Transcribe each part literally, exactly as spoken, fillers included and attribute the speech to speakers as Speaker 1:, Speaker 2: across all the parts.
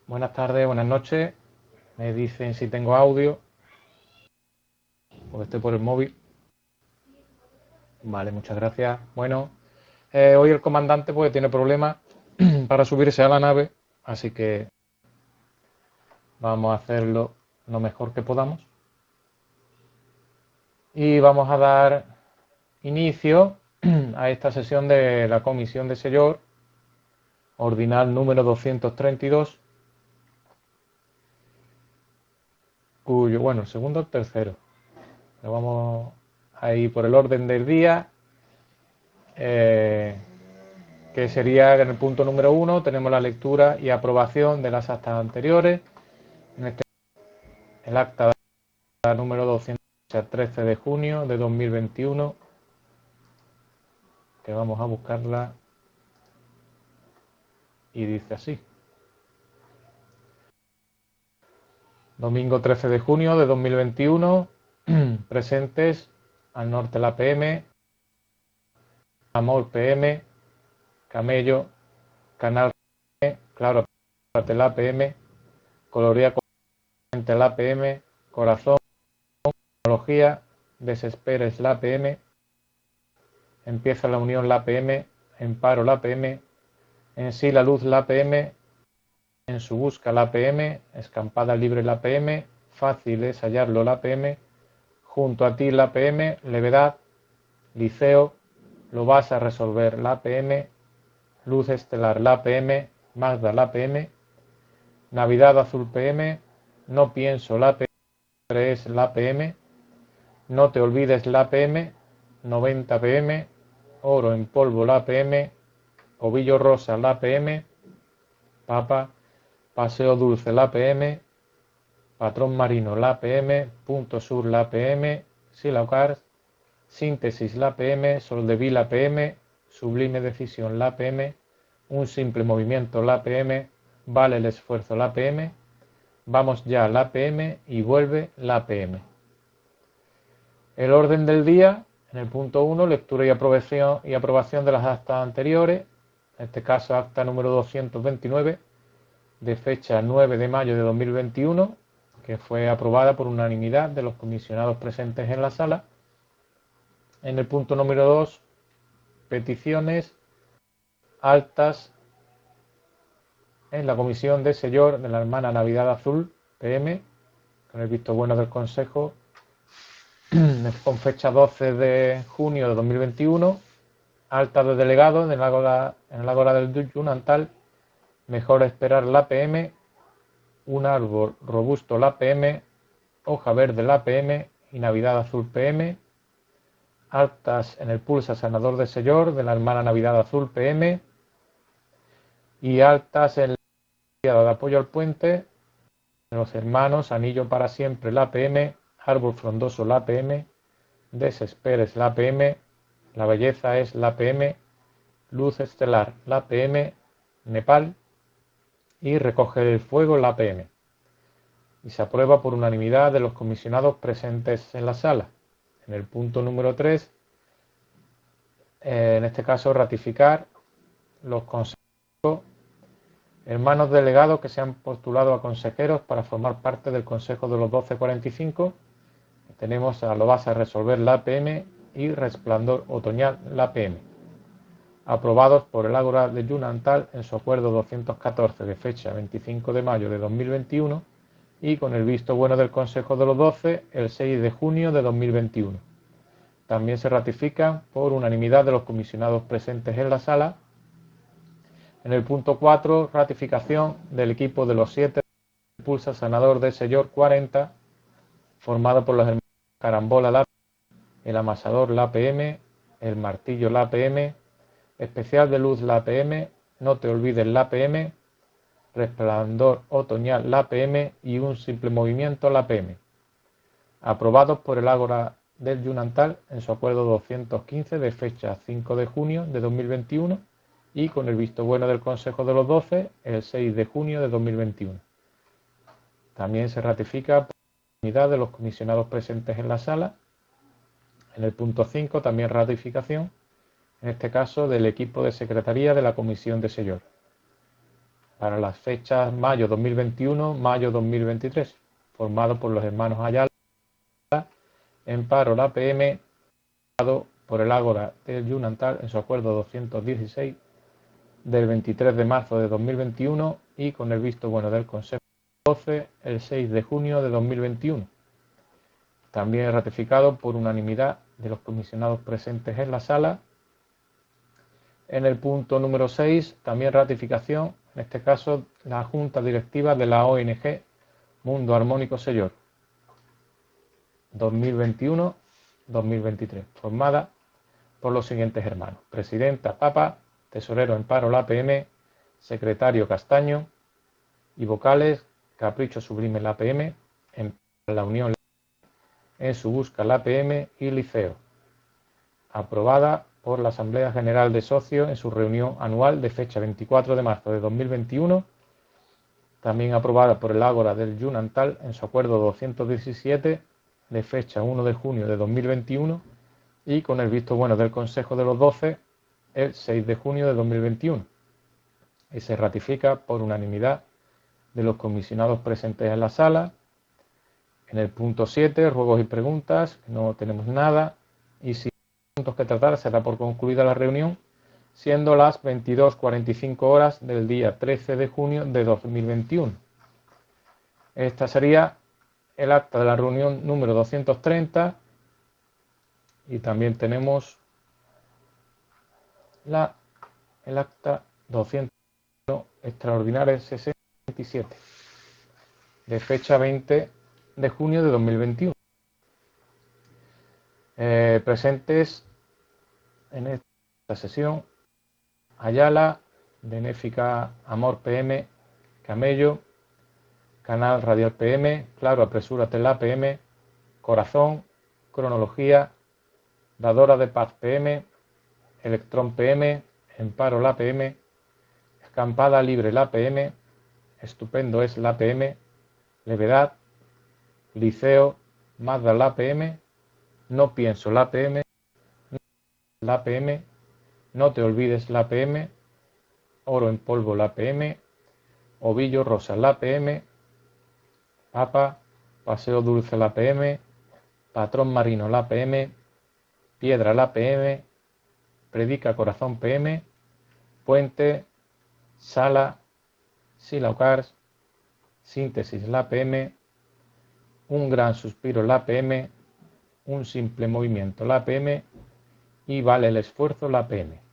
Speaker 1: Buenas tardes, buenas noches. Me dicen si tengo audio, porque estoy por el móvil. Vale, muchas gracias. Bueno, eh, hoy el comandante pues tiene problemas para subirse a la nave, así que vamos a hacerlo lo mejor que podamos. Y vamos a dar inicio a esta sesión de la comisión de Sellor, ordinal número doscientos treinta y dos, cuyo, bueno, el segundo o el tercero. Lo vamos a ir por el orden del día. Eh, que sería en el punto número uno tenemos la lectura y aprobación de las actas anteriores, en este el acta número doscientos trece de junio de dos mil veintiuno, que vamos a buscarla, y dice así: domingo trece de junio de dos mil veintiuno, presentes al norte la P M, Amor P M, Camello, Canal P M, Claro la P M, Coloría Corriente la P M, Corazón, Tecnología, Desesperes la P M, Empieza la Unión la P M, En Paro la P M, En Sí la Luz la P M, En Su Busca la P M, Escampada Libre la P M, Fácil es hallarlo la P M, Junto a ti la P M, Levedad, Liceo, Lo vas a resolver la P M, Luz Estelar la P M, Magda la P M, Navidad Azul P M, No Pienso la P M, es la P M, No Te Olvides la P M, noventa P M, Oro en Polvo la P M, Ovillo Rosa la P M, Papa, Paseo Dulce la P M, Patrón Marino la P M, Punto Sur la P M, Silaucars, Síntesis la P M, Soldevil la P M, Sublime Decisión la P M, Un Simple Movimiento la P M, Vale el Esfuerzo la P M, Vamos Ya la P M y Vuelve la P M. El orden del día, en el punto uno, lectura y aprobación, y aprobación de las actas anteriores, en este caso acta número doscientos veintinueve, de fecha nueve de mayo de dos mil veintiuno, que fue aprobada por unanimidad de los comisionados presentes en la sala. En el punto número dos, peticiones altas en la comisión de Sellor de la hermana Navidad Azul P M, con el visto bueno del Consejo, con fecha doce de junio de dos mil veintiuno, alta de delegado en el Ágora, en el Ágora del Yunantal, Mejor Esperar la P M, Un Árbol Robusto la P M, Hoja Verde la P M y Navidad Azul P M, altas en el Pulsa Sanador de Sellor de la hermana Navidad Azul P M y altas en la de apoyo al puente de los hermanos Anillo para Siempre la P M, Árbol Frondoso la P M, Desesperes la P M, La Belleza es la P M, Luz Estelar la P M, Nepal y Recoger el Fuego la P M. Y se aprueba por unanimidad de los comisionados presentes en la sala. En el punto número tres, eh, en este caso ratificar los consejos, hermanos delegados que se han postulado a consejeros para formar parte del Consejo de los doce cuarenta y cinco. Tenemos a Lo vas a resolver la P M y Resplandor Otoñal la P M, aprobados por el Ágora de Yunantal en su acuerdo doscientos catorce de fecha veinticinco de mayo de dos mil veintiuno y con el visto bueno del Consejo de los doce el seis de junio de dos mil veintiuno. También se ratifica por unanimidad de los comisionados presentes en la sala. En el punto cuatro, ratificación del equipo de los siete Pulsa Sanador de Sellor cuarenta, formado por los hermanos Carambola la P M, el Amasador la P M, el Martillo la P M, Especial de Luz la P M, No Te Olvides la P M, Resplandor Otoñal la P M y Un Simple Movimiento la P M, aprobados por el Ágora del Yunantal en su acuerdo doscientos quince de fecha cinco de junio de dos mil veintiuno y con el visto bueno del Consejo de los doce el seis de junio de dos mil veintiuno. También se ratifica por unanimidad de los comisionados presentes en la sala. En el punto cinco, también ratificación, en este caso del equipo de secretaría de la Comisión de Sellor. para las fechas mayo dos mil veintiuno, mayo dos mil veintitrés, formado por los hermanos Ayala, en paro la P M, por el Ágora del Yunantal en su acuerdo doscientos dieciséis del veintitrés de marzo de dos mil veintiuno y con el visto bueno del Consejo doce el seis de junio de dos mil veintiuno. También ratificado por unanimidad de los comisionados presentes en la sala. En el punto número seis, también ratificación, en este caso, la Junta Directiva de la O N G Mundo Armónico Sellor dos mil veintiuno dos mil veintitrés, formada por los siguientes hermanos: Presidenta Papa, Tesorero en paro la P M, Secretario Castaño y vocales Capricho Sublime la P M, en la Unión en su busca la P M y Liceo. Aprobada por la Asamblea General de Socios en su reunión anual de fecha veinticuatro de marzo de dos mil veintiuno. También aprobada por el Ágora del Yunantal en su acuerdo doscientos diecisiete de fecha uno de junio de dos mil veintiuno y con el visto bueno del Consejo de los Doce el seis de junio de dos mil veintiuno. Y se ratifica por unanimidad de los comisionados presentes en la sala. En el punto siete, ruegos y preguntas, no tenemos nada. Y si hay puntos que tratar, se da por concluida la reunión, siendo las veintidós cuarenta y cinco horas del día trece de junio de dos mil veintiuno. Esta sería el acta de la reunión número doscientos treinta y también tenemos la, el acta doscientos extraordinaria sesenta y siete de fecha veinte de junio de dos mil veintiuno. Eh, presentes en esta sesión: Ayala, Benéfica Amor P M, Camello, Canal Radial P M, Claro Apresúrate la P M, Corazón, Cronología, Dadora de Paz P M, Electrón P M, Emparo la P M, Escampada Libre la P M, Estupendo es la P M, Levedad, Liceo, Mazda la P M, No Pienso la P M, la P M, No Te Olvides la P M, Oro en Polvo la P M, Ovillo Rosa la P M, Papa, Paseo Dulce la P M, Patrón Marino la P M, Piedra la P M, Predica Corazón P M, Puente, Sala, Silaucars, Síntesis la P M, Un Gran Suspiro la P M, Un Simple Movimiento la P M y Vale el Esfuerzo la P M.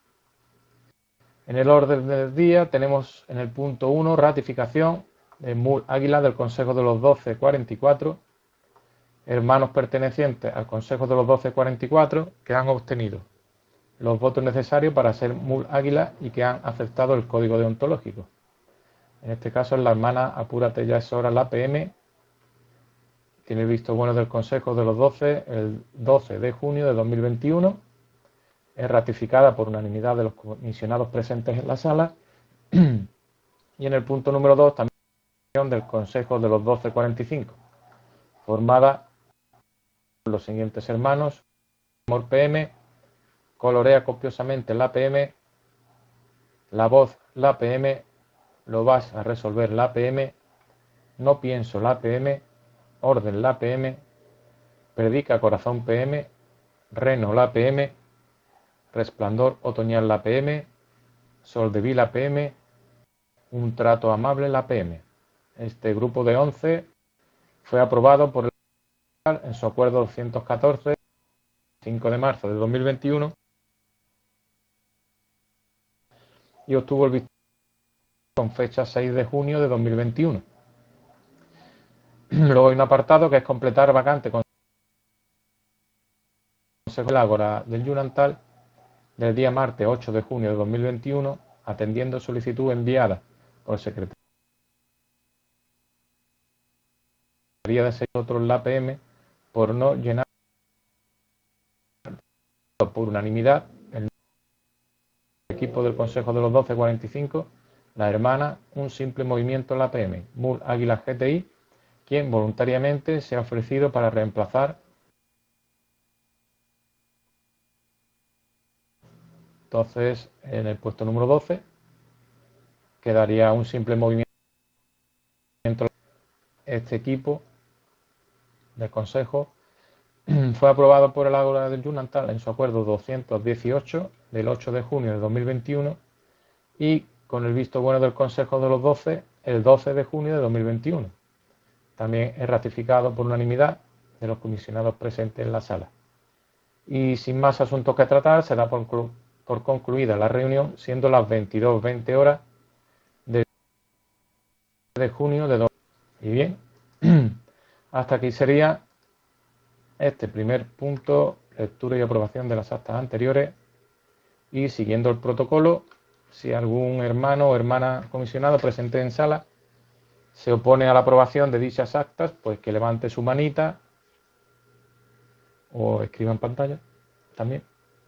Speaker 1: En el orden del día tenemos en el punto uno ratificación de Mul Águila del Consejo de los Doce cuarenta y cuatro, hermanos pertenecientes al Consejo de los Doce cuarenta y cuatro que han obtenido los votos necesarios para ser Mul Águila y que han aceptado el código deontológico. En este caso es la hermana Apúrate ya es hora la P M, tiene el visto bueno del Consejo de los Doce el doce de junio de dos mil veintiuno, es ratificada por unanimidad de los comisionados presentes en la sala. Y en el punto número dos también del Consejo de los Doce cuarenta y cinco, formada por los siguientes hermanos: Amor P M, Colorea copiosamente la P M, La Voz la P M, Lo vas a resolver la P M, No pienso la P M, Orden la P M, Predica Corazón P M, Reno la P M, Resplandor Otoñal la P M, Sol de Vila P M, Un Trato Amable la P M. Este grupo de once fue aprobado por el en su acuerdo doscientos catorce, cinco de marzo de dos mil veintiuno, y obtuvo el visto con fecha seis de junio de dos mil veintiuno. Luego hay un apartado que es completar vacante con Consejo del Ágora del Yunantal del día martes ocho de junio de dos mil veintiuno, atendiendo solicitud enviada por el Secretaría de seis otros la P M por no llenar por unanimidad el equipo del Consejo de los Doce cuarenta y cinco, la hermana Un Simple Movimiento la P M, Mul Águila G T I, quien voluntariamente se ha ofrecido para reemplazar. Entonces, en el puesto número doce quedaría un simple movimiento. Este equipo del Consejo fue aprobado por el Ágora del Yunantal en su acuerdo doscientos dieciocho del ocho de junio de dos mil veintiuno y con el visto bueno del Consejo de los doce el doce de junio de dos mil veintiuno. También es ratificado por unanimidad de los comisionados presentes en la sala. Y sin más asuntos que tratar, se da por, por concluida la reunión, siendo las veintidós veinte horas de, de junio de dos mil veinte. Y bien, hasta aquí sería este primer punto, lectura y aprobación de las actas anteriores. Y siguiendo el protocolo, si algún hermano o hermana comisionado presente en sala se opone a la aprobación de dichas actas, pues que levante su manita o escriba en pantalla también.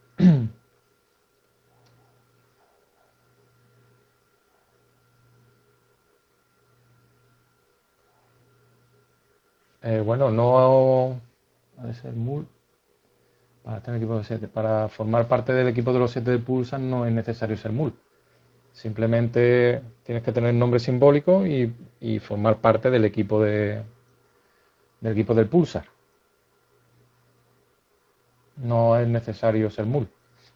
Speaker 1: Eh, bueno, no ha de ser M U L. Para, estar en el equipo de siete, para formar parte del equipo de los siete de Pulsar no es necesario ser M U L. Simplemente tienes que tener nombre simbólico y, y formar parte del equipo de, del equipo del Pulsar. No es necesario ser M U L.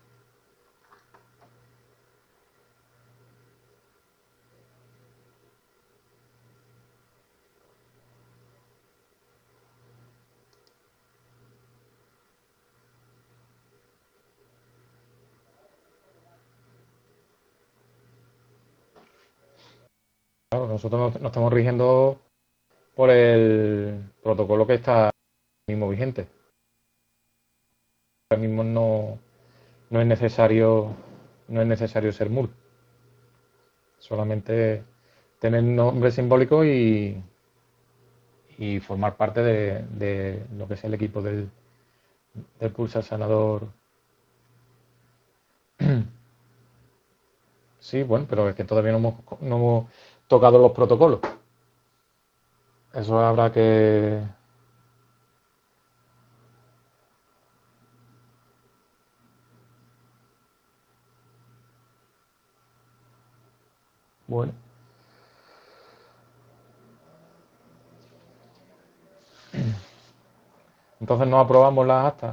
Speaker 1: Claro, nosotros nos, nos estamos rigiendo por el protocolo que está mismo vigente. Ahora mismo no, no es necesario no es necesario ser M U L. Solamente tener nombre simbólico y, y formar parte de, de lo que es el equipo del, del Pulsar Sanador. Sí, bueno, pero es que todavía no hemos, no hemos tocado los protocolos. Eso habrá que... Bueno. Entonces no aprobamos las actas.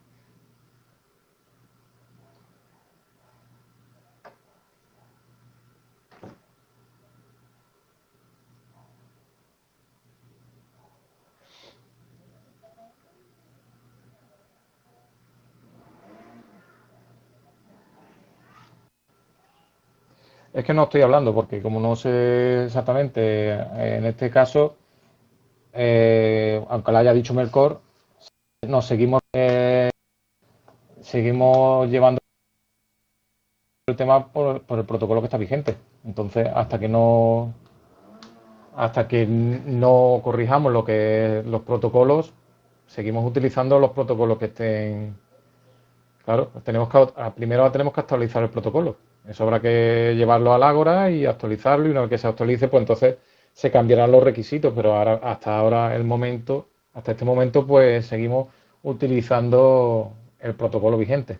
Speaker 1: Es que no estoy hablando porque como no sé exactamente, en este caso, eh, aunque lo haya dicho Melcor, nos seguimos, eh, seguimos llevando el tema por, por el protocolo que está vigente. Entonces, hasta que no hasta que no corrijamos lo que los protocolos, seguimos utilizando los protocolos que estén. Claro, tenemos que, primero tenemos que actualizar el protocolo. Eso habrá que llevarlo al Ágora y actualizarlo, y una vez que se actualice, pues entonces se cambiarán los requisitos, pero ahora, hasta ahora el momento, hasta este momento, pues seguimos utilizando el protocolo vigente.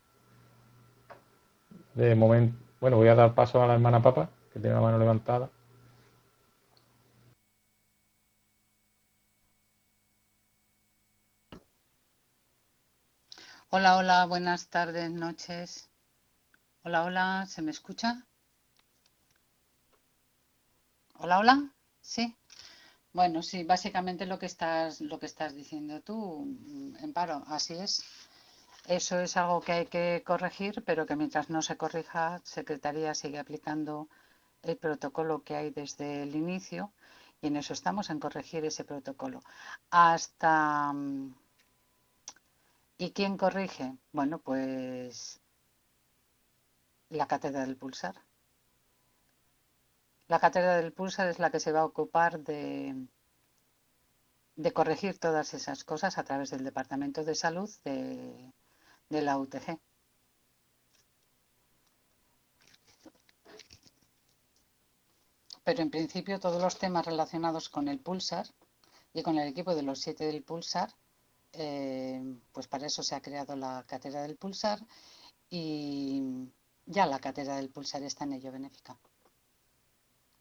Speaker 1: De momento, bueno, voy a dar paso a la hermana Papa, que tiene la mano levantada.
Speaker 2: Hola, hola, buenas tardes, noches. Hola, hola, ¿se me escucha? Hola, hola, sí. Bueno, sí, básicamente lo que estás, lo que estás diciendo tú, mm, Amparo, así es. Eso es algo que hay que corregir, pero que mientras no se corrija, Secretaría sigue aplicando el protocolo que hay desde el inicio, y en eso estamos, en corregir ese protocolo. Hasta... mm, ¿Y quién corrige? Bueno, pues la cátedra del Pulsar. La cátedra del Pulsar es la que se va a ocupar de, de corregir todas esas cosas a través del Departamento de Salud de, de la U T G. Pero en principio todos los temas relacionados con el Pulsar y con el equipo de los siete del Pulsar, eh, pues para eso se ha creado la cátedra del Pulsar, y ya la cátedra del Pulsar está en ello benéfica.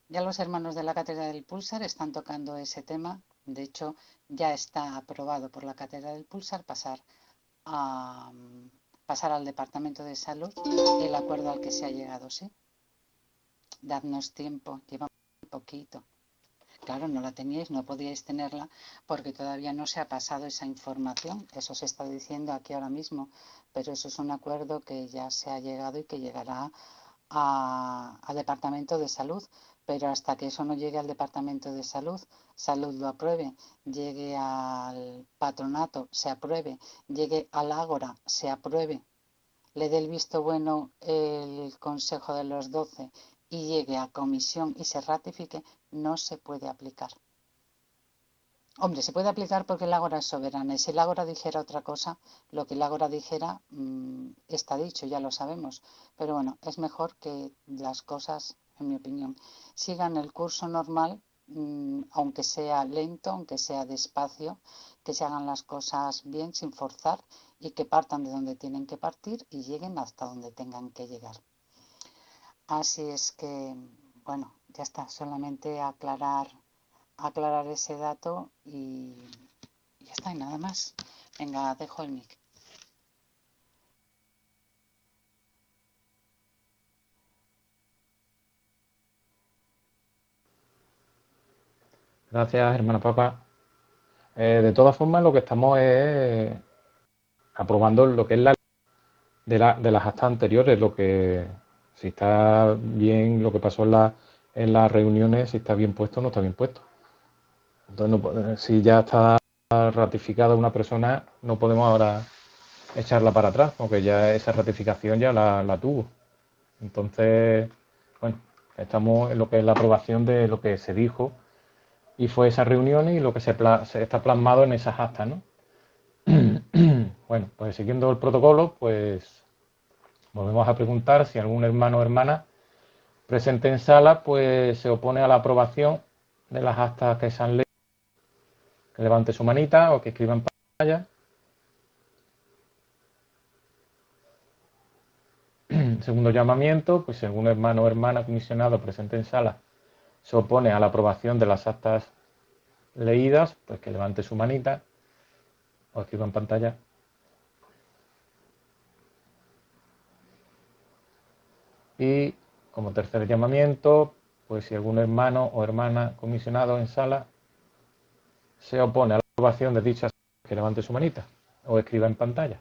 Speaker 2: Ya los hermanos de la Cátedra del Pulsar están tocando ese tema. De hecho, ya está aprobado por la Cátedra del Pulsar pasar a pasar al Departamento de Salud el acuerdo al que se ha llegado, ¿sí? Dadnos tiempo, lleva un poquito. Claro, no la teníais, no podíais tenerla porque todavía no se ha pasado esa información. Eso se está diciendo aquí ahora mismo, pero eso es un acuerdo que ya se ha llegado y que llegará a, al Departamento de Salud. Pero hasta que eso no llegue al Departamento de Salud, Salud lo apruebe, llegue al patronato, se apruebe, llegue al Ágora, se apruebe, le dé el visto bueno el Consejo de los Doce y llegue a comisión y se ratifique, no se puede aplicar. Hombre, se puede aplicar porque el Ágora es soberana y si el Ágora dijera otra cosa, lo que el Ágora dijera mmm, está dicho, ya lo sabemos. Pero bueno, es mejor que las cosas, en mi opinión, sigan el curso normal, mmm, aunque sea lento, aunque sea despacio, que se hagan las cosas bien, sin forzar y que partan de donde tienen que partir y lleguen hasta donde tengan que llegar. Así es que, bueno, ya está, solamente aclarar aclarar ese dato y ya está, y nada más. Venga, dejo el mic.
Speaker 1: Gracias, hermana Papa. Eh, de todas formas, lo que estamos es aprobando lo que es la de, la, de las actas anteriores, lo que si está bien, lo que pasó en, la, en las reuniones, si está bien puesto o no está bien puesto. Entonces, no, si ya está ratificada una persona, no podemos ahora echarla para atrás, porque ya esa ratificación ya la, la tuvo. Entonces, bueno, estamos en lo que es la aprobación de lo que se dijo y fue esa reunión y lo que se, pla se está plasmado en esas actas, ¿no? Bueno, pues siguiendo el protocolo, pues volvemos a preguntar si algún hermano o hermana presente en sala, pues se opone a la aprobación de las actas que se han leído, que levante su manita o que escriba en pantalla. Segundo llamamiento, pues si algún hermano o hermana comisionado presente en sala se opone a la aprobación de las actas leídas, pues que levante su manita o escriba en pantalla. Y como tercer llamamiento, pues si algún hermano o hermana comisionado en sala se opone a la aprobación de dichas, que levante su manita o escriba en pantalla.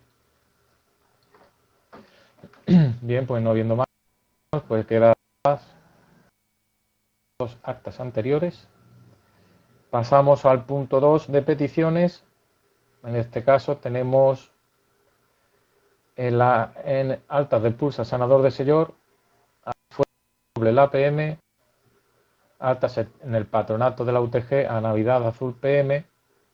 Speaker 1: Bien, pues no habiendo más, pues quedan las dos actas anteriores. Pasamos al punto dos de peticiones. En este caso tenemos en, la, en altas del Pulsar Sanador de Sellor, fue la P M, altas en el patronato de la U T G a Navidad Azul P M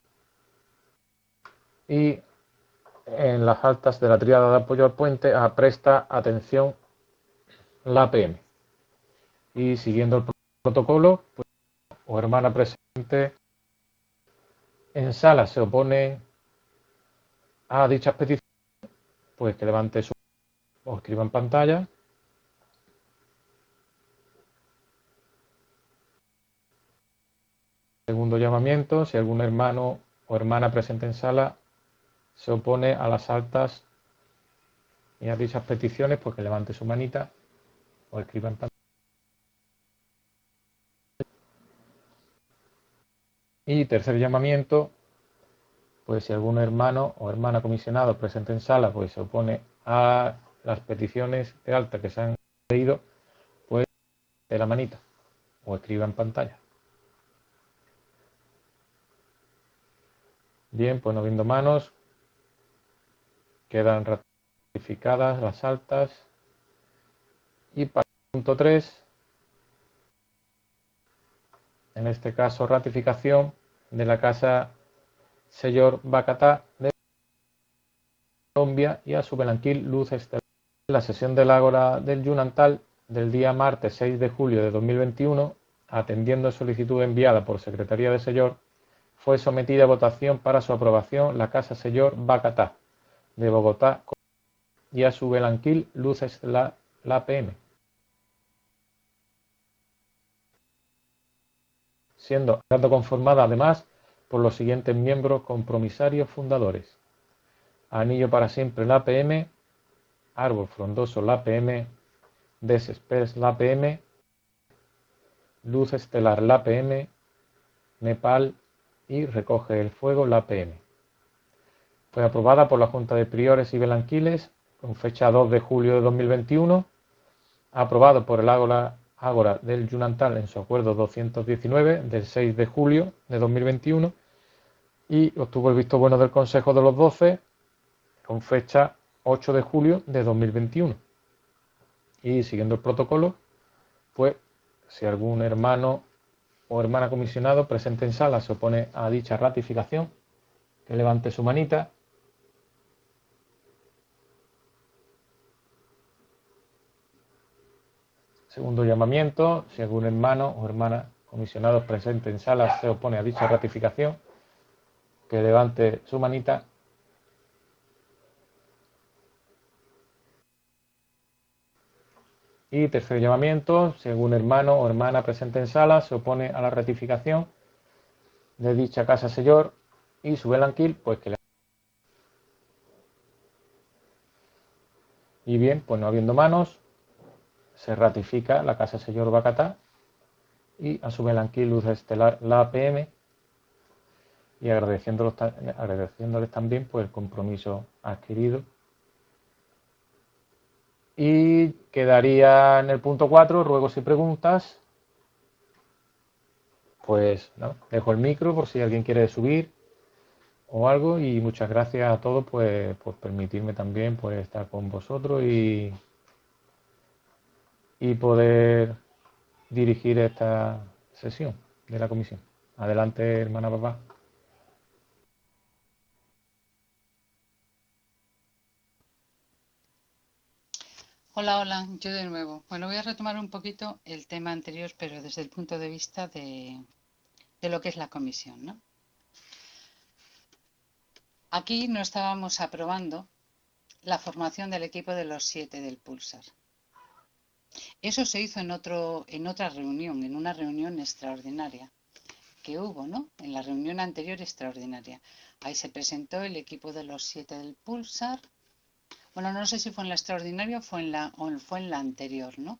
Speaker 1: y en las altas de la Tríada de Apoyo al Puente a Presta Atención la P M. Y siguiendo el protocolo, pues, o hermana presente en sala se opone a dichas peticiones, pues que levante su o escriba en pantalla. Segundo llamamiento, si algún hermano o hermana presente en sala se opone a las altas y a dichas peticiones, pues que levante su manita o escriba en pantalla. Y tercer llamamiento, pues si algún hermano o hermana comisionado presente en sala, pues se opone a las peticiones de alta que se han leído, pues de la manita o escriba en pantalla. Bien, pues no viendo manos, quedan ratificadas las altas. Y para el punto tres, en este caso ratificación de la Casa Sellor Bacatá de Colombia y a su Belanquil Luz Estelar. La sesión del Ágora del Yunantal del día martes seis de julio de dos mil veintiuno, atendiendo solicitud enviada por Secretaría de Sellor, fue sometida a votación para su aprobación la Casa Sellor Bacatá de Bogotá y a su Belanquil Luz Estelar, la P M. siendo conformada además por los siguientes miembros compromisarios fundadores: Anillo para siempre la P M, Árbol frondoso la P M, Desespers la P M, Luz estelar la P M, Nepal y Recoge el fuego la P M. Fue aprobada por la Junta de Priores y Belanquiles con fecha dos de julio de dos mil veintiuno, aprobado por el Ágora, Ágora del Yunantal en su acuerdo doscientos diecinueve del seis de julio de dos mil veintiuno y obtuvo el visto bueno del Consejo de los Doce con fecha ocho de julio de dos mil veintiuno. Y siguiendo el protocolo, pues si algún hermano o hermana comisionado presente en sala se opone a dicha ratificación, que levante su manita. Segundo llamamiento, si algún hermano o hermana comisionado presente en sala se opone a dicha ratificación, que levante su manita. Y tercer llamamiento, si algún hermano o hermana presente en sala se opone a la ratificación de dicha casa señor y su belanquil, pues que le... Y bien, pues no habiendo manos, se ratifica la casa señor Bacatá y a su belanquil Luz Estelar la A P M, y agradeciéndoles, agradeciéndoles también pues el compromiso adquirido. Y quedaría en el punto cuatro, ruegos y preguntas. Pues no, dejo el micro por si alguien quiere subir o algo, y muchas gracias a todos pues por permitirme también pues estar con vosotros y, y poder dirigir esta sesión de la comisión. Adelante, hermana papá.
Speaker 2: Hola, hola, yo de nuevo. Bueno, voy a retomar un poquito el tema anterior, pero desde el punto de vista de, de lo que es la comisión, ¿no? Aquí no estábamos aprobando la formación del equipo de los siete del Pulsar. Eso se hizo en, otro, en otra reunión, en una reunión extraordinaria que hubo, ¿no? En la reunión anterior extraordinaria. Ahí se presentó el equipo de los siete del Pulsar. Bueno, no sé si fue en la extraordinaria o fue en la, o fue en la anterior, ¿no?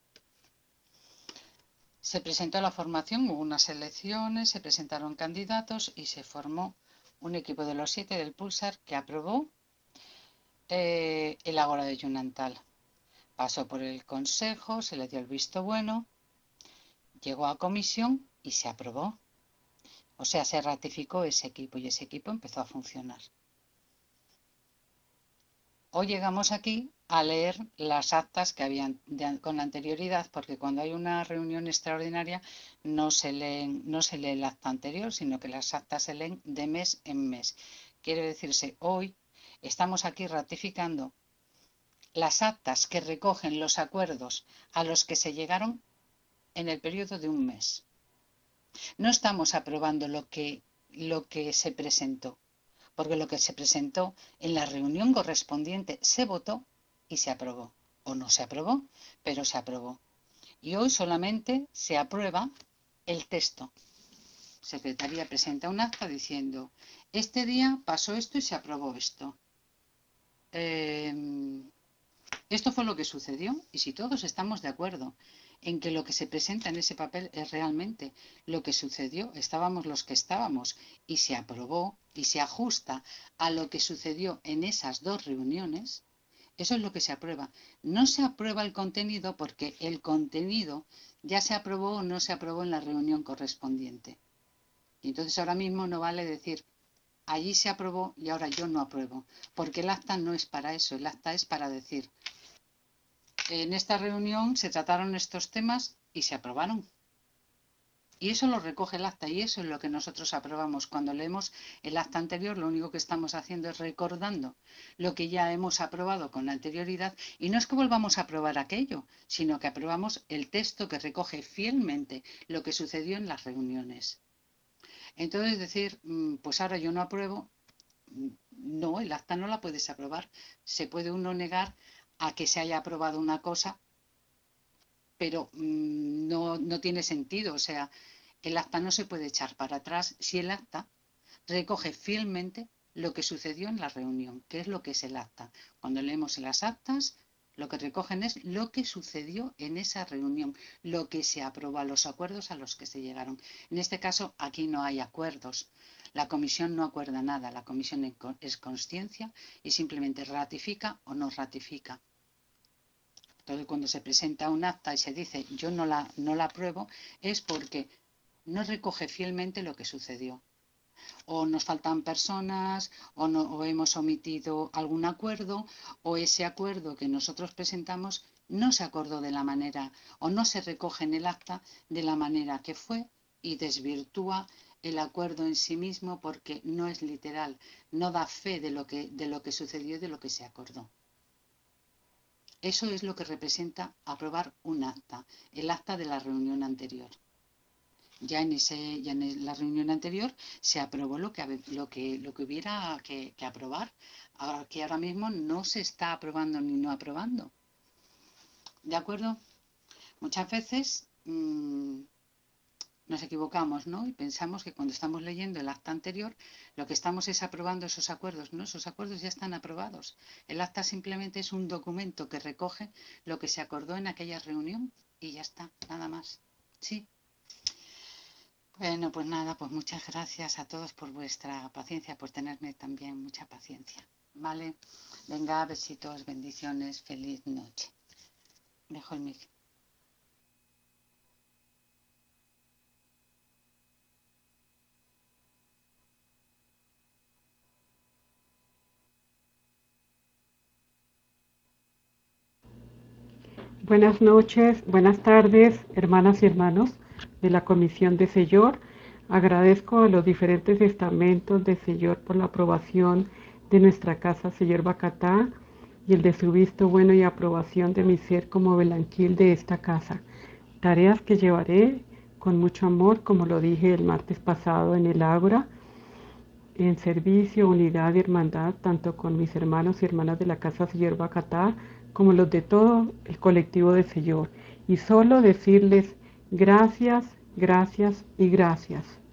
Speaker 2: Se presentó la formación, hubo unas elecciones, se presentaron candidatos y se formó un equipo de los siete del Pulsar que aprobó eh, el Ágora de Yunantal. Pasó por el Consejo, se le dio el visto bueno, llegó a comisión y se aprobó. O sea, se ratificó ese equipo y ese equipo empezó a funcionar. Hoy llegamos aquí a leer las actas que habían de, con anterioridad, porque cuando hay una reunión extraordinaria no se, leen, no se lee el acta anterior, sino que las actas se leen de mes en mes. Quiere decirse, hoy estamos aquí ratificando las actas que recogen los acuerdos a los que se llegaron en el periodo de un mes. No estamos aprobando lo que, lo que se presentó, porque lo que se presentó en la reunión correspondiente se votó y se aprobó. O no se aprobó, pero se aprobó. Y hoy solamente se aprueba el texto. Secretaría presenta un acta diciendo, este día pasó esto y se aprobó esto. Eh, esto fue lo que sucedió, y si todos estamos de acuerdo en que lo que se presenta en ese papel es realmente lo que sucedió, estábamos los que estábamos, y se aprobó y se ajusta a lo que sucedió en esas dos reuniones, eso es lo que se aprueba. No se aprueba el contenido porque el contenido ya se aprobó o no se aprobó en la reunión correspondiente. Y entonces ahora mismo no vale decir, allí se aprobó y ahora yo no apruebo, porque el acta no es para eso, el acta es para decir, en esta reunión se trataron estos temas y se aprobaron. Y eso lo recoge el acta y eso es lo que nosotros aprobamos. Cuando leemos el acta anterior, lo único que estamos haciendo es recordando lo que ya hemos aprobado con anterioridad, y no es que volvamos a aprobar aquello, sino que aprobamos el texto que recoge fielmente lo que sucedió en las reuniones. Entonces decir, pues ahora yo no apruebo, no, el acta no la puedes aprobar. Se puede uno negar a que se haya aprobado una cosa, pero mmm, no, no tiene sentido. O sea, El acta no se puede echar para atrás si el acta recoge fielmente lo que sucedió en la reunión. ¿Qué es lo que es el acta? Cuando leemos las actas, lo que recogen es lo que sucedió en esa reunión, lo que se aprobó, los acuerdos a los que se llegaron. En este caso, aquí no hay acuerdos. La comisión no acuerda nada, la comisión es consciencia y simplemente ratifica o no ratifica. Entonces, cuando se presenta un acta y se dice yo no la, no la apruebo, es porque no recoge fielmente lo que sucedió. O nos faltan personas, o, no, o hemos omitido algún acuerdo, o ese acuerdo que nosotros presentamos no se acordó de la manera, o no se recoge en el acta de la manera que fue y desvirtúa el acuerdo en sí mismo porque no es literal, no da fe de lo que, de lo que sucedió y de lo que se acordó. Eso es lo que representa aprobar un acta, el acta de la reunión anterior. Ya en, ese, ya en la reunión anterior se aprobó lo que, lo que, lo que hubiera que, que aprobar. Aquí ahora mismo no se está aprobando ni no aprobando. ¿De acuerdo? Muchas veces mmm, nos equivocamos, ¿no? Y pensamos que cuando estamos leyendo el acta anterior, lo que estamos es aprobando esos acuerdos, ¿no? Esos acuerdos ya están aprobados. El acta simplemente es un documento que recoge lo que se acordó en aquella reunión y ya está, nada más. ¿Sí? Bueno, pues nada, pues muchas gracias a todos por vuestra paciencia, por tenerme también mucha paciencia. ¿Vale? Venga, besitos, bendiciones, feliz noche. Dejo el mic.
Speaker 3: Buenas noches, buenas tardes, hermanas y hermanos de la Comisión de Señor. Agradezco a los diferentes estamentos de Señor por la aprobación de nuestra casa Señor Bacatá y el de su visto bueno y aprobación de mi ser como belanquil de esta casa. Tareas que llevaré con mucho amor, como lo dije el martes pasado en el Ágora, en servicio, unidad y hermandad, tanto con mis hermanos y hermanas de la casa Señor Bacatá, como los de todo el colectivo de Señor. Y solo decirles gracias, gracias y gracias.